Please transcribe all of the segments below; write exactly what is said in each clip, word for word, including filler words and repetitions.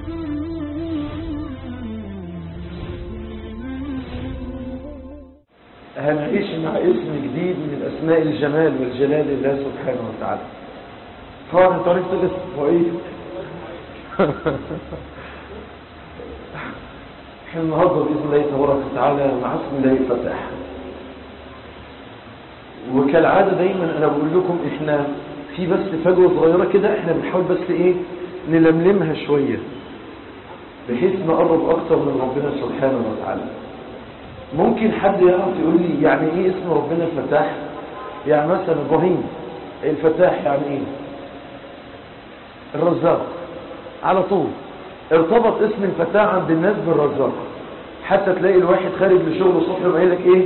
هنعيش مع اسم جديد من اسماء الجمال والجلال لله سبحانه وتعالى. طبعا انت عرفت الاسم هو ايه؟ احنا النهارده باذن الله تبارك وتعالى مع اسم الله الفتاح. وكالعاده دايما انا بقول لكم احنا في بس فجوه صغيره كده، احنا بنحاول بس ايه نلملمها شويه بحيث نقرب اكتر من ربنا سبحانه وتعالى. ممكن حد يعرف يقول لي يعني ايه اسم ربنا الفتاح؟ يعني مثلا ابراهيم الفتاح يعني ايه؟ الرزاق. على طول ارتبط اسم الفتاح عند الناس بالرزاق، حتى تلاقي الواحد خارج لشغله الصبح وقايل لك ايه؟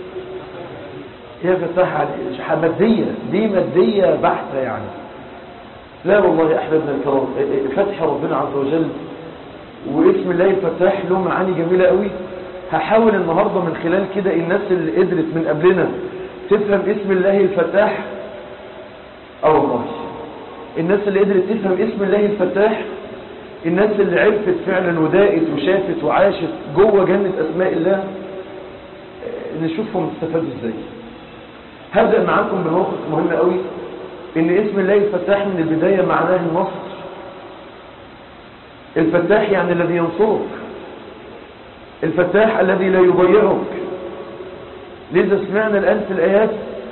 يا فتاح على ماديه، دي ماديه بحته يعني. لا والله يا احبابنا الكرام، فتح ربنا عز وجل واسم الله الفتاح له معاني جميله قوي. هحاول النهاردة من خلال كده الناس اللي قدرت من قبلنا تفهم اسم الله الفتاح، اه والله الناس اللي قدرت تفهم اسم الله الفتاح، الناس اللي عرفت فعلا وداقت وشافت وعاشت جوه جنة اسماء الله، نشوفهم استفادوا ازاي. هبدأ معاكم بموقف مهم قوي، ان اسم الله الفتاح من البداية معناه النصر. الفتاح يعني الذي ينصرك، الفتاح الذي لا يضيعك. لذا سمعنا الآن في الآيات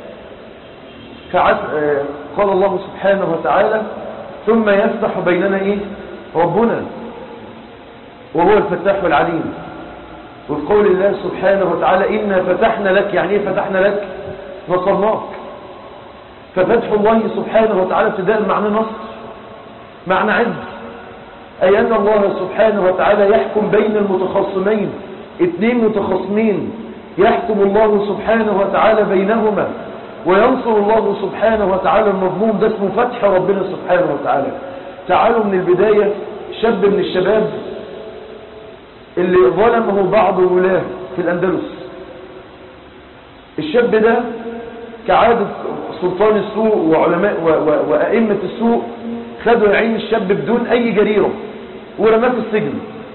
قال الله سبحانه وتعالى ثم يفتح بيننا إيه؟ ربنا وهو الفتاح العليم. وفي قول الله سبحانه وتعالى إنا فتحنا لك، يعني إيه فتحنا لك؟ نصرناك. ففتح الله سبحانه وتعالى ابتداء معنى نصر، معنى عز، أي أن الله سبحانه وتعالى يحكم بين المتخاصمين، اثنين متخاصمين يحكم الله سبحانه وتعالى بينهما وينصر الله سبحانه وتعالى المظلوم. ده اسمه فتح ربنا سبحانه وتعالى. تعالوا من البداية، شاب من الشباب اللي ظلمه بعض الولاة في الأندلس. الشاب ده كعادة سلطان السوء وعلماء وأئمة السوء خدوا عين الشاب بدون أي جريرة ورماه في السجن.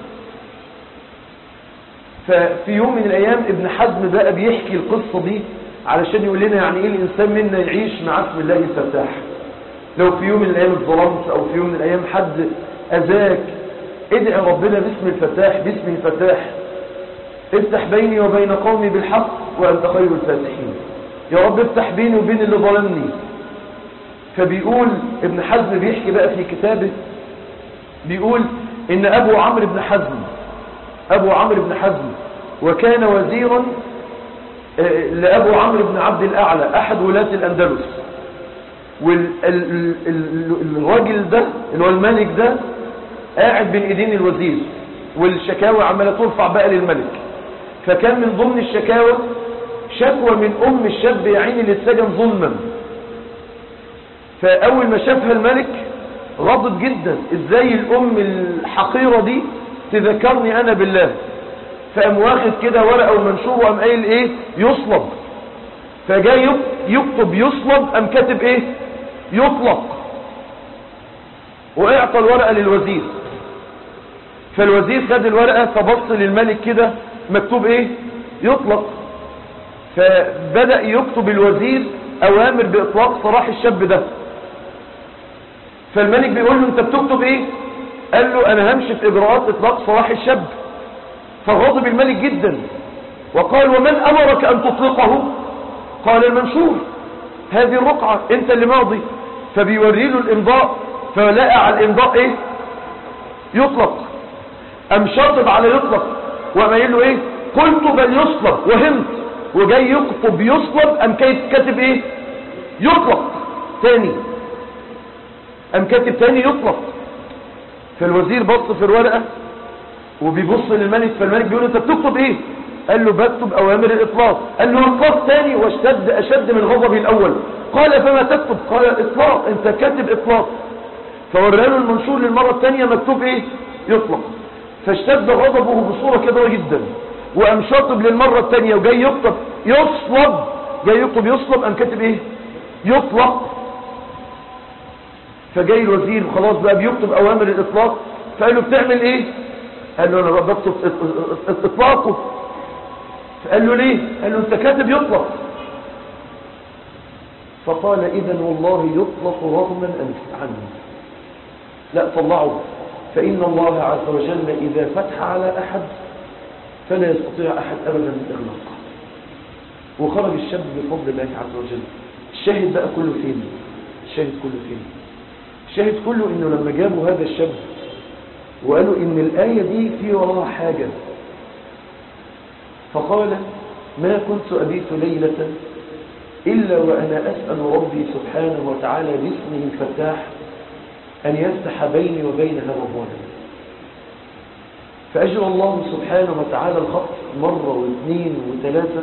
ففي يوم من الأيام ابن حزم بقى بيحكي القصة دي علشان يقول لنا يعني إيه الإنسان منا يعيش مع اسم الله الفتاح. لو في يوم من الأيام اتظلمت أو في يوم من الأيام حد أذاك، ادعي ربنا باسم الفتاح، باسم الفتاح افتح بيني وبين قومي بالحق وأنت خير الفاتحين. يا رب افتح بيني وبين اللي ظلمني. فبيقول ابن حزم بيحكي بقى في كتابه، بيقول ان ابو عمرو بن حزم ابو عمرو بن حزم وكان وزيرا لابو عمرو بن عبد الاعلى احد ولاة الاندلس. والراجل ده اللي هو الملك ده قاعد بين ايدين الوزير والشكاوى عماله ترفع بقى للملك. فكان من ضمن الشكاوى شكوى من ام الشاب يا عيني اللي اتسجن ظلما. فاول ما شافها الملك غضب جدا، ازاي الام الحقيرة دي تذكرني انا بالله. فقام واخد كده ورقة ومنشور وقام قايل ايه؟ يصلب. فجاي يكتب يصلب، قام كاتب ايه؟ يطلق. واعطى الورقة للوزير. فالوزير خد الورقة فبص للملك كده مكتوب ايه؟ يطلق. فبدأ يكتب الوزير اوامر باطلاق سراح الشاب ده. فالملك بيقول له انت بتكتب ايه؟ قال له انا همشي في اجراءات اطلاق سراح الشاب. فغضب الملك جدا وقال ومن امرك ان تطلقه؟ قال المنشور، هذه الرقعة انت اللي ماضي. فبيوري له الامضاء، فلقى على الامضاء ايه؟ يطلق. ام شاطب على يطلق وقام قايل له ايه؟ قلت بل يصلب وهمت. وجاي يكتب يصلب، ام كاتب ايه؟ يطلق تاني. ام كاتب تاني يطلق. فالوزير بص في الورقة وبيبص للملك، فالملك بيقول انت بتكتب ايه؟ قال له بكتب اوامر الاطلاق. قال له اطلاق تاني، واشتد اشد من غضبه الاول. قال فما تكتب؟ قال اطلاق، انت كاتب اطلاق. فوراله المنشور للمرة الثانية مكتوب ايه؟ يطلق. فاشتد غضبه بصورة كبيرة جدا وقام شاطب للمرة الثانية وجاي يكتب يصلب. جاي يكتب يصلب، قام كاتب ايه؟ يطلق. فجاي الوزير خلاص بقى بيكتب اوامر الاطلاق، فقال له بتعمل ايه؟ قال له انا بكتب اطلاقه. فقال له ليه؟ قال له انت كاتب يطلق. فقال اذا والله يطلق رغما انت عنه، لا طلعه، فإن الله عز وجل إذا فتح على أحد فلا يستطيع أحد أبدا الإغلاق. وخرج الشاب بفضل الله عز وجل. الشاهد بقى كله فين؟ الشاهد كله فين؟ الشاهد كله إنه لما جابوا هذا الشاب وقالوا إن الآية دي في وراها حاجة، فقال ما كنت أبيت ليلة إلا وأنا أسأل ربي سبحانه وتعالى باسمه الفتاح أن يفتح بيني وبين هذا الظالم. فأجرى الله سبحانه وتعالى الخط مرة واثنين وثلاثة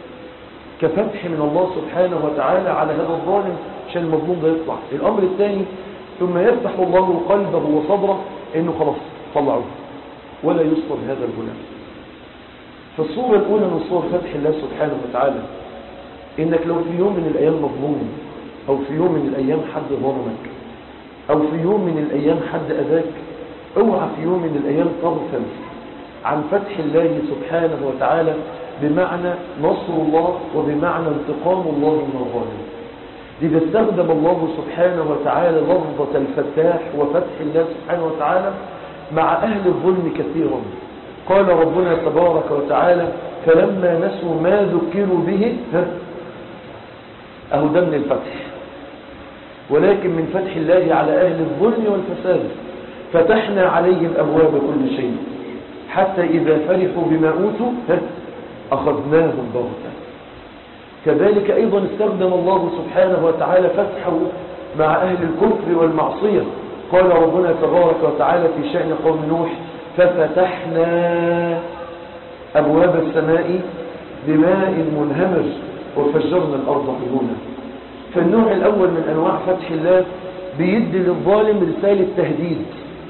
كفتح من الله سبحانه وتعالى على هذا الظالم عشان المظلوم ده يطلع. الأمر الثاني ثم يفتح الله قلبه وصدره إنه خلاص طلعوه ولا يصطل هذا الغلام. فالصورة الأولى من صور فتح الله سبحانه وتعالى إنك لو في يوم من الأيام مظلوم، أو في يوم من الأيام حد ظلمك، أو في يوم من الأيام حد أذاك، اوعى في يوم من الأيام تغفل عن فتح الله سبحانه وتعالى بمعنى نصر الله وبمعنى انتقام الله من الظالم. لذا استخدم الله سبحانه وتعالى لفظة الفتاح وفتح الله سبحانه وتعالى مع أهل الظلم كثيرا. قال ربنا تبارك وتعالى فلما نسوا ما ذكروا به أهو ده من الفتح، ولكن من فتح الله على أهل الظلم والفساد فتحنا عليهم أبواب كل شيء حتى إذا فرحوا بما أوتوا أخذناهم بغتة. كذلك أيضا استخدم الله سبحانه وتعالى فتحه مع أهل الكفر والمعصية. قال ربنا تبارك وتعالى في شأن قوم نوح ففتحنا أبواب السماء بماء منهمر وفجرنا الأرض عيونا. فالنوع الأول من أنواع فتح الله بيدي للظالم رسالة تهديد.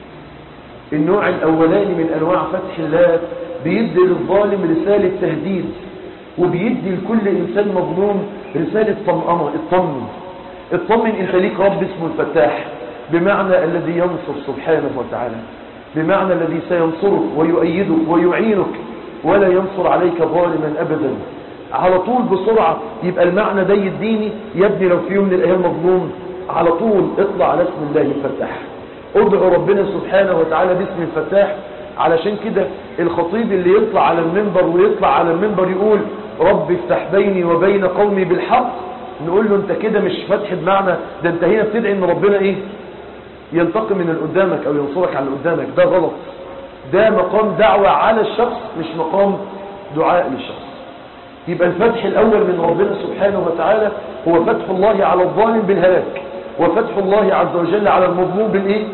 النوع الأولاني من أنواع فتح الله بيدي للظالم رسالة تهديد، وبيدي لكل إنسان مظلوم رسالة طمأنة. اطمن اطمن إن ليك رب اسمه الفتاح، بمعنى الذي ينصر سبحانه وتعالى، بمعنى الذي سينصرك ويؤيدك ويعينك ولا ينصر عليك ظالما أبدا. على طول بسرعة يبقى المعنى ده يديني يا ابني لو في يوم من الأيام مظلوم على طول اطلع على اسم الله الفتاح، ادعو ربنا سبحانه وتعالى باسم الفتاح. علشان كده الخطيب اللي يطلع على المنبر ويطلع على المنبر يقول رب افتح بيني وبين قومي بالحق، نقول له انت كده مش فتح بمعنى ده، انت هنا بتدعي ان ربنا ايه ينتقم من اللي قدامك او ينصرك على اللي قدامك. ده غلط، ده مقام دعوة على الشخص مش مقام دعاء للشخص. يبقى الفتح الأول من ربنا سبحانه وتعالى هو فتح الله على الظالم بالهلاك، وفتح الله عز وجل على المظلوم بالإيه؟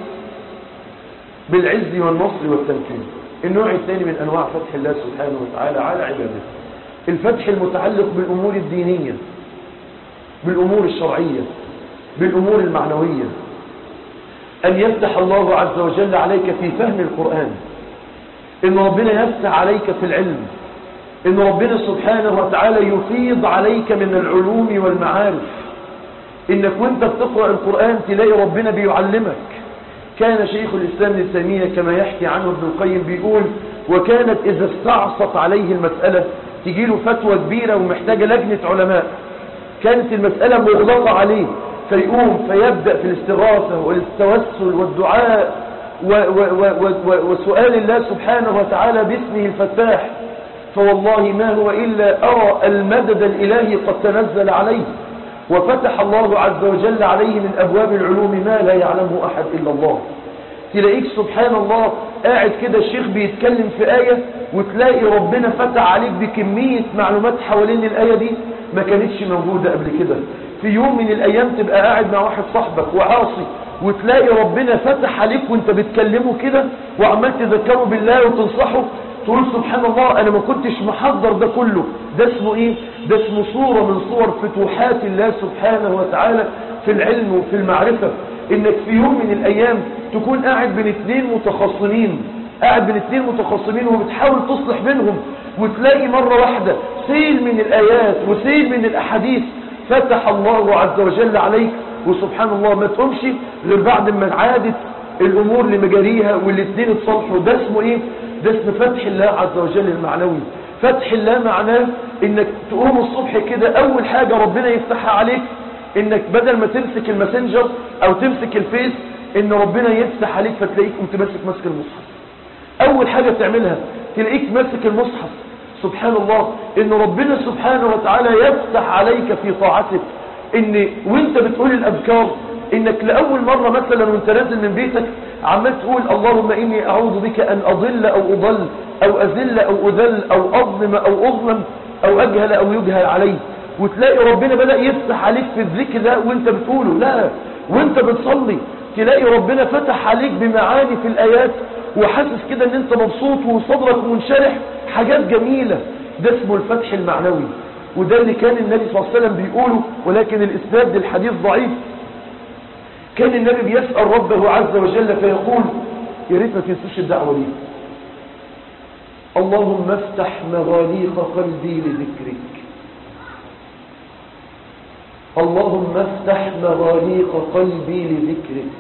بالعز والنصر والتمكين. النوع الثاني من أنواع فتح الله سبحانه وتعالى على عباده الفتح المتعلق بالأمور الدينية، بالأمور الشرعية، بالأمور المعنوية. أن يفتح الله عز وجل عليك في فهم القرآن، إن ربنا يفتح عليك في العلم، إن ربنا سبحانه وتعالى يفيض عليك من العلوم والمعارف، إنك وانت بتقرأ القرآن تلاقي ربنا بيعلمك. كان شيخ الإسلام ابن تيمية كما يحكي عنه ابن القيم بيقول وكانت إذا استعصت عليه المسألة تجيله فتوى كبيرة ومحتاجة لجنة علماء، كانت المسألة مغلقة عليه فيقوم فيبدأ في الاستغاثة والتوسل والدعاء و و و و وسؤال الله سبحانه وتعالى باسمه الفتاح. فوالله ما هو إلا أرى المدد الإلهي قد تنزل عليه، وفتح الله عز وجل عليه من أبواب العلوم ما لا يعلمه أحد إلا الله. تلاقيك سبحان الله قاعد كده الشيخ بيتكلم في آية وتلاقي ربنا فتح عليك بكمية معلومات حوالين الآية دي ما كانتش موجودة قبل كده. في يوم من الأيام تبقى قاعد مع واحد صاحبك وعاصي وتلاقي ربنا فتح عليك وانت بتكلمه كده وعمال تذكره بالله وتنصحه، تقول سبحان الله أنا ما كنتش محضر ده كله. ده اسمه إيه؟ ده اسمه صورة من صور فتوحات الله سبحانه وتعالى في العلم وفي المعرفة. إنك في يوم من الأيام تكون قاعد بين اثنين متخاصمين، قاعد بين اثنين متخاصمين وبتحاول تصلح بينهم، وتلاقي مرة واحدة سيل من الآيات وسيل من الأحاديث فتح الله عز وجل عليك، وسبحان الله ما تقومش غير بعد ما عادت الامور لمجاريها والاثنين اتصالحوا. ده اسمه ايه؟ ده اسمه فتح الله عز وجل المعنوي. فتح الله معناه انك تقوم الصبح كده اول حاجة ربنا يفتحها عليك انك بدل ما تمسك الماسنجر او تمسك الفيس ان ربنا يفتح عليك فتلاقيك قمت ماسك ماسك المصحف. اول حاجة تعملها تلاقيك ماسك المصحف. سبحان الله ان ربنا سبحانه وتعالى يفتح عليك في طاعتك، ان وانت بتقول الاذكار انك لاول مرة مثلا وانت نازل من بيتك عمال تقول اللهم اني اعوذ بك ان اضل او اضل او اذل او اذل او اظلم او اظلم او اجهل او يجهل علي، وتلاقي ربنا بدأ يفتح عليك في الذكر ده وانت بتقوله. لا، وانت بتصلي تلاقي ربنا فتح عليك بمعاني في الايات وحاسس كده ان انت مبسوط وصدرك منشرح، حاجات جميلة. ده اسمه الفتح المعنوي، وده اللي كان النبي صلى الله عليه وسلم بيقوله، ولكن الاسناد للحديث ضعيف. كان النبي بيسأل ربه عز وجل فيقول يا ريت ما تنسوش الدعوة دي، اللهم افتح مغاليق قلبي لذكرك، اللهم افتح مغاليق قلبي لذكرك.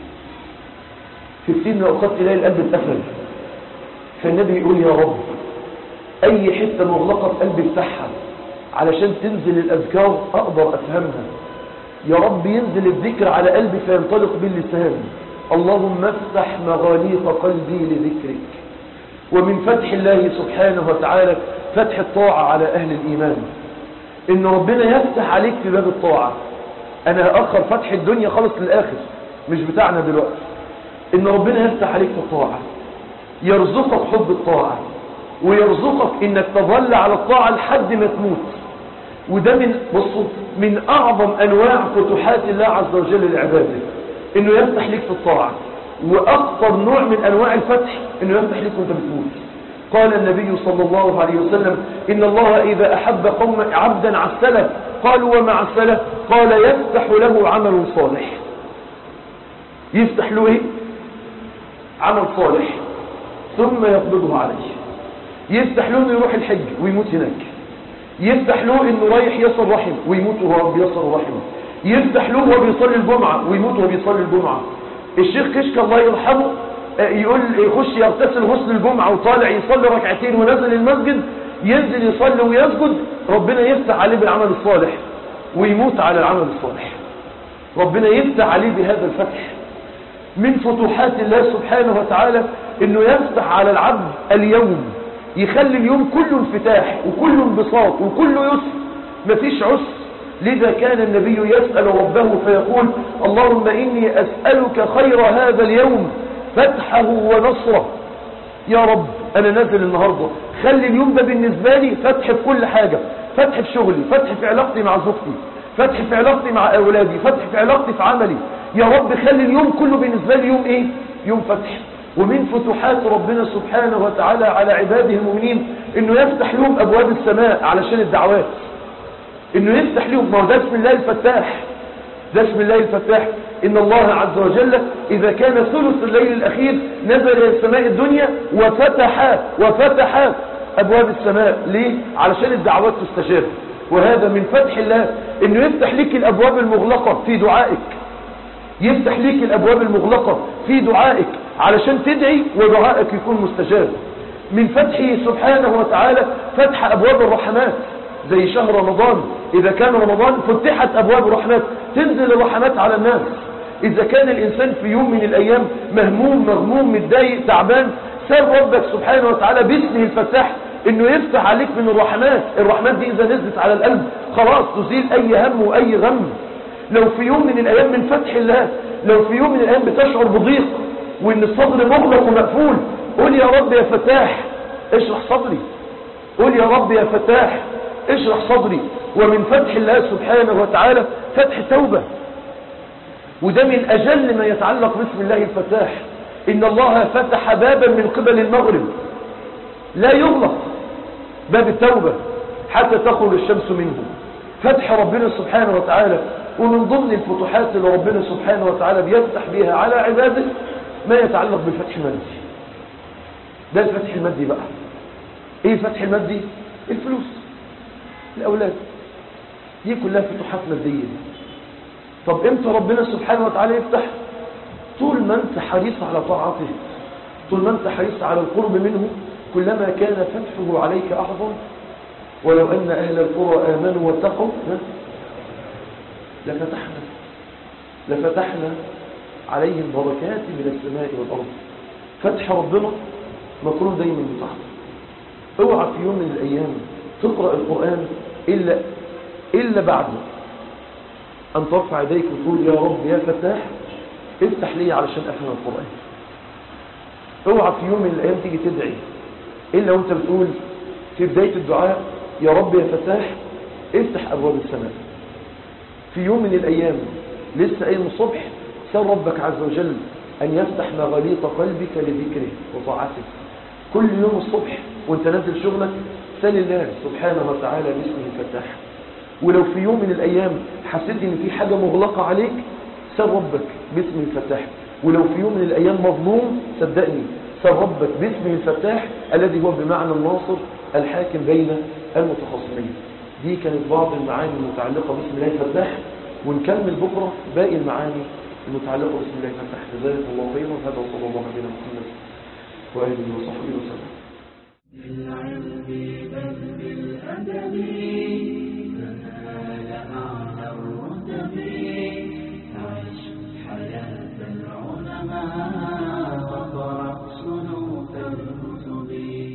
في كتير من اوقات تلاقي القلب اتقفل، فالنبي يقول يا رب اي حته مغلقه في قلبي افتحها علشان تنزل الاذكار اقدر افهمها. يا رب ينزل الذكر على قلبي فينطلق باللسان. اللهم افتح مغاليق قلبي لذكرك. ومن فتح الله سبحانه وتعالى فتح الطاعه على اهل الايمان، ان ربنا يفتح عليك في باب الطاعة. انا هأخر فتح الدنيا خالص للآخر، مش بتاعنا دلوقتي. ان ربنا يفتح عليك في الطاعة، يرزقك حب الطاعة، ويرزقك انك تظل على الطاعة لحد ما تموت. وده من بصوا من اعظم انواع فتوحات الله عز وجل لعباده، انه يفتح لك في الطاعة. واكثر نوع من انواع الفتح انه يفتح لك وانت بتموت. قال النبي صلى الله عليه وسلم إن الله إذا أحب قوم عبدا عسله. قالوا وما عسله؟ قال يفتح له عمل صالح. يفتح له إيه؟ عمل صالح ثم يقبضه عليه. يفتح له إنه يروح الحج ويموت هناك. يفتح له إنه رايح يصل رحم ويموت وهو بيصل رحمه. يفتح له وهو بيصلي الجمعة ويموت وهو بيصلي الجمعة. الشيخ كشك الله يرحمه يقول يخش يغتسل غسل الجمعة وطالع يصلي ركعتين ونزل المسجد، ينزل يصلي ويسجد، ربنا يفتح عليه بالعمل الصالح ويموت على العمل الصالح. ربنا يفتح عليه بهذا الفتح. من فتوحات الله سبحانه وتعالى انه يفتح على العبد اليوم، يخلي اليوم كله انفتاح وكله انبساط وكله يسر، مفيش عسر. لذا كان النبي يسأل ربه فيقول اللهم إني أسألك خير هذا اليوم فتحه ونصره. يا رب أنا نازل النهاردة، خلي اليوم ده بالنسبة لي فتح في كل حاجة، فتح في شغلي، فتح في علاقتي مع زوجتي، فتح في علاقتي مع أولادي، فتح في علاقتي في عملي. يا رب خلي اليوم كله بالنسبة لي يوم إيه؟ يوم فتح. ومن فتوحات ربنا سبحانه وتعالى على عباده المؤمنين إنه يفتح لهم أبواب السماء علشان الدعوات، إنه يفتح لهم. ما هو ده اسم الله الفتاح، ده اسم الله الفتاح. إن الله عز وجل إذا كان ثلث الليل الأخير نزل إلى السماء الدنيا وفتح وفتح أبواب السماء. ليه؟ علشان الدعوات تستجاب. وهذا من فتح الله، إنه يفتح لك الأبواب المغلقة في دعائك، يفتح لك الأبواب المغلقة في دعائك علشان تدعي ودعائك يكون مستجاب. من فتحه سبحانه وتعالى فتح أبواب الرحمات، زي شهر رمضان. إذا كان رمضان فتحت أبواب الرحمات، تنزل الرحمات على الناس. إذا كان الإنسان في يوم من الأيام مهموم مغموم متضايق تعبان، سأل ربك سبحانه وتعالى باسمه الفتاح إنه يفتح عليك من الرحمات. الرحمات دي إذا نزلت على القلب خلاص تزيل أي هم وأي غم. لو في يوم من الأيام من فتح الله، لو في يوم من الأيام بتشعر بضيق وإن الصدر مغلق ومقفول، قول يا رب يا فتاح اشرح صدري، قول يا رب يا فتاح اشرح صدري. ومن فتح الله سبحانه وتعالى فتح التوبة، وده من أجل ما يتعلق باسم الله الفتاح. إن الله فتح بابا من قبل المغرب لا يغلق، باب التوبة حتى تخرج الشمس منه. فتح ربنا سبحانه وتعالى. ومن ضمن الفتوحات اللي ربنا سبحانه وتعالى بيفتح بها على عباده ما يتعلق بالفتح المادي. ده الفتح المادي بقى. ايه الفتح المادي؟ الفلوس، الأولاد، دي كلها فتوحات مادية. طب امتى ربنا سبحانه وتعالى يفتح؟ طول ما أنت حريص على طاعته، طول ما أنت حريص على القرب منه، كلما كان فتحه عليك أعظم. ولو أن أهل القرى آمنوا واتقوا لفتحنا لفتحنا عليهم بركات من السماء والأرض. فتح ربنا مقرون دايما بطاعته. اوعى في يوم من الأيام تقرأ القرآن إلا, إلا بعد أن ترفع يديك وتقول يا رب يا فتاح افتح لي علشان أفهم القرآن. اوعى في يوم من الأيام تيجي تدعي إلا وانت بتقول في بداية الدعاء يا رب يا فتاح افتح أبواب السماء. في يوم من الأيام لسه قايم الصبح سأل ربك عز وجل أن يفتح مغاليق قلبك لذكره وطاعته. كل يوم الصبح وانت نازل شغلك سأل الله سبحانه وتعالى باسمه الفتاح. ولو في يوم من الأيام حسيت ان في حاجة مغلقة عليك سأل ربك باسمه الفتاح. ولو في يوم من الأيام مظلوم صدقني سأل ربك باسمه الفتاح الذي هو بمعنى الناصر الحاكم بين المتخاصمين. دي كانت بعض المعاني المتعلقة باسم الله الفتاح، ونكمل بكرة باقي المعاني المتعلقة باسم الله الفتاح. جزاكم الله خيرا. هذا صلى الله عليه محمد وآله وصحبه وسلم.